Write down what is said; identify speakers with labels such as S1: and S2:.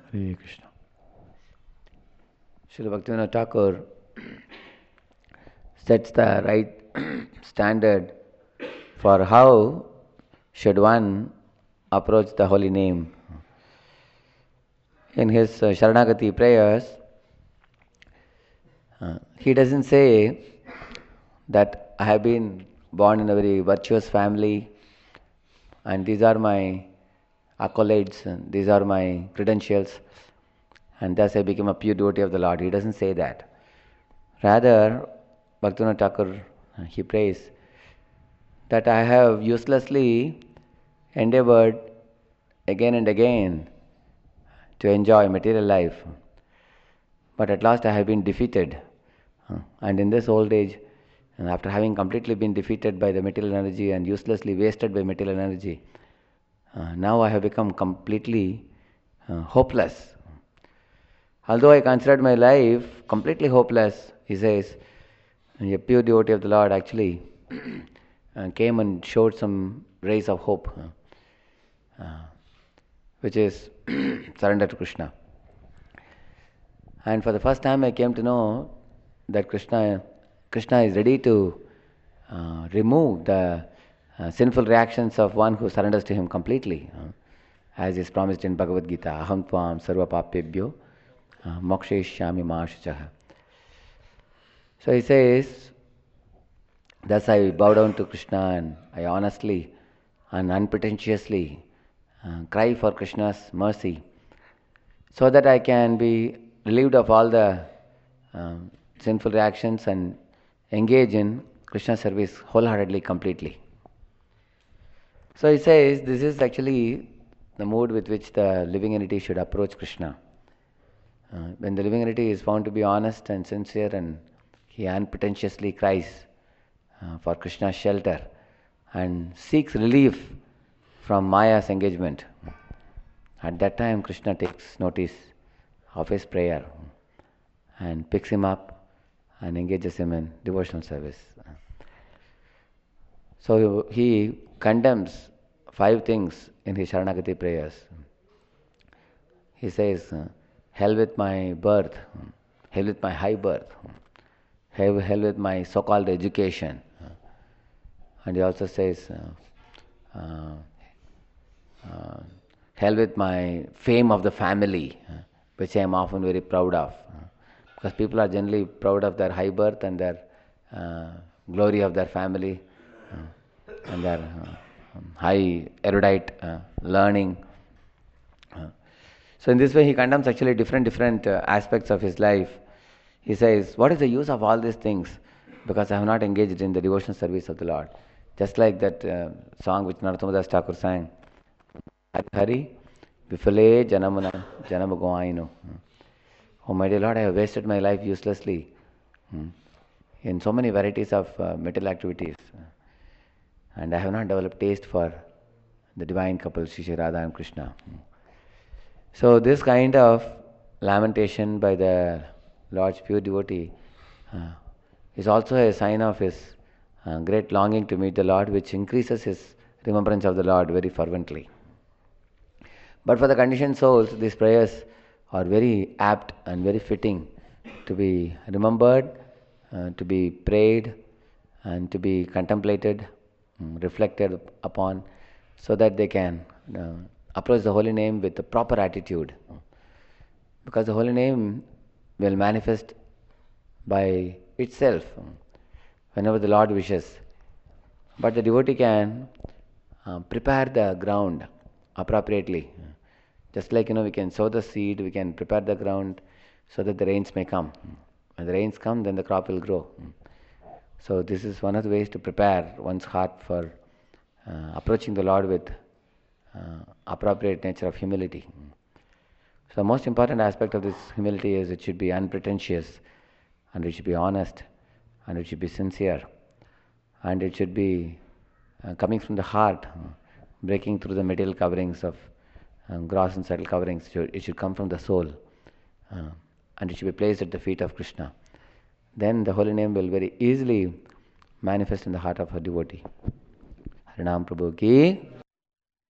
S1: Hare Krishna. Srila Bhaktivinoda Thakur sets the right standard for how should one approach the holy name. In his Sharanagati prayers, he doesn't say that I have been born in a very virtuous family and these are my accolades and these are my credentials and thus I became a pure devotee of the Lord. He doesn't say that. Rather, Bhaktivinoda Thakur, he prays that I have uselessly endeavored again and again to enjoy material life, but at last I have been defeated. And in this old age, and after having completely been defeated by the material energy and uselessly wasted by material energy, now I have become completely hopeless. Although I considered my life completely hopeless, he says, a pure devotee of the Lord actually came and showed some rays of hope, which is surrender to Krishna. And for the first time I came to know that Krishna is ready to remove the sinful reactions of one who surrenders to him completely, as is promised in Bhagavad Gita, aham tvam sarva papebhyo mokshayishyami ma shuchaha. So he says, thus I bow down to Krishna and I honestly and unpretentiously cry for Krishna's mercy so that I can be relieved of all the sinful reactions and engage in Krishna service wholeheartedly, completely. So he says this is actually the mood with which the living entity should approach Krishna. When the living entity is found to be honest and sincere and he unpretentiously cries for Krishna's shelter and seeks relief from Maya's engagement, at that time Krishna takes notice of his prayer and picks him up and engages him in devotional service. So he condemns 5 things in his Sharanagati prayers. He says, hell with my birth, hell with my high birth, hell with my so-called education. And he also says, hell with my fame of the family, which I am often very proud of. Because people are generally proud of their high birth and their glory of their family and their high erudite learning. So in this way he condemns actually different aspects of his life. He says, what is the use of all these things? Because I have not engaged in the devotional service of the Lord. Just like that song which Narottama Das Thakur sang, Hari Vifale Janamuna Janamagoaino. Oh my dear Lord, I have wasted my life uselessly in so many varieties of material activities. And I have not developed taste for the divine couple, Sri Radha and Krishna. So this kind of lamentation by the Lord's pure devotee is also a sign of his great longing to meet the Lord, which increases his remembrance of the Lord very fervently. But for the conditioned souls, these prayers are very apt and very fitting to be remembered, to be prayed, and to be contemplated, reflected upon, so that they can approach the holy name with the proper attitude. Because the holy name will manifest by itself whenever the Lord wishes. But the devotee can prepare the ground appropriately. Just like we can sow the seed, we can prepare the ground so that the rains may come. When the rains come, then the crop will grow. So this is one of the ways to prepare one's heart for approaching the Lord with appropriate nature of humility. So the most important aspect of this humility is it should be unpretentious, and it should be honest, and it should be sincere, and it should be coming from the heart, breaking through the material coverings of gross and subtle coverings. It should come from the soul, and it should be placed at the feet of Krishna. Then the holy name will very easily manifest in the heart of a devotee. Harinam Prabhu ki